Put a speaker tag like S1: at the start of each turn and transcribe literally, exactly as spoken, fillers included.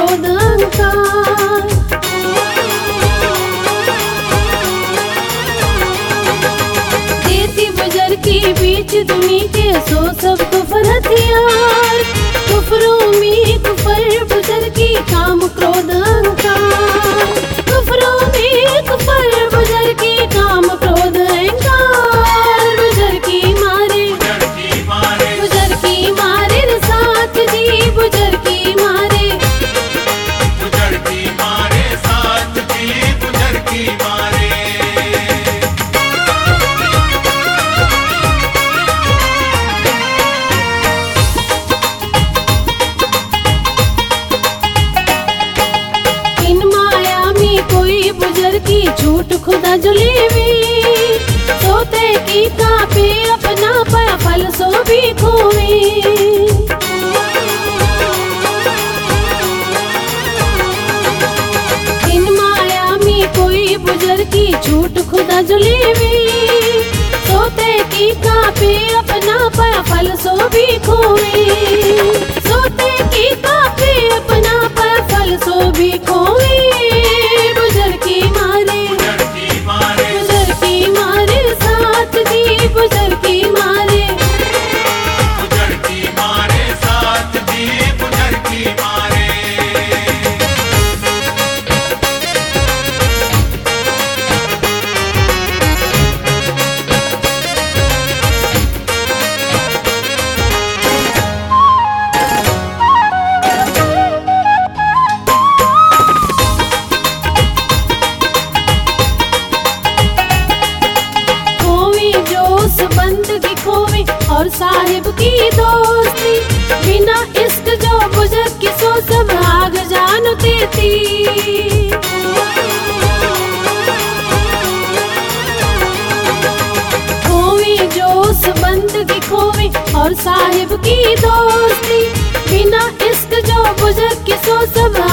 S1: क्रोध अहंकार। देती बुजर की बीच दुनी के सो सब कुफर हथियार। कुफरों में कुफर बुजर की काम क्रोध अहंकार। कुफरों में कुफर बुजर की काम क्रोध अहंकार। बुजर की मारे बुजर की मारे रे साथ जी बुजर की मारे
S2: बुजर की मारे साथ जी बुजर की मारे।
S1: इन माया में कोई बुजर की झूठ खुदा जुलेवी। सोते की कापे अपना पाया फल सो भी खोवे। इन माया में कोई बुजर की झूठ खुदा जुलेवी। सोते की कापे अपना पाया फल सो भी खोवे। सोते की कापे अपना पाया फल सो भी खोवे। बुजर की मारे
S2: बुजर की मारे
S1: बुजर की मारे साथ जी बुजर की मारे
S2: बुजर की मारे साथ जी बुजर की मारे।
S1: खोवी जोश बंदगी खोवी और साहिब की दोस्ती। बिना इश्क जो बुजुर्ग की सो सब आग जान देती। खोवी जोश बंदगी खोवी और साहिब की दोस्ती। बिना इश्क जो बुजुर्ग की सो सब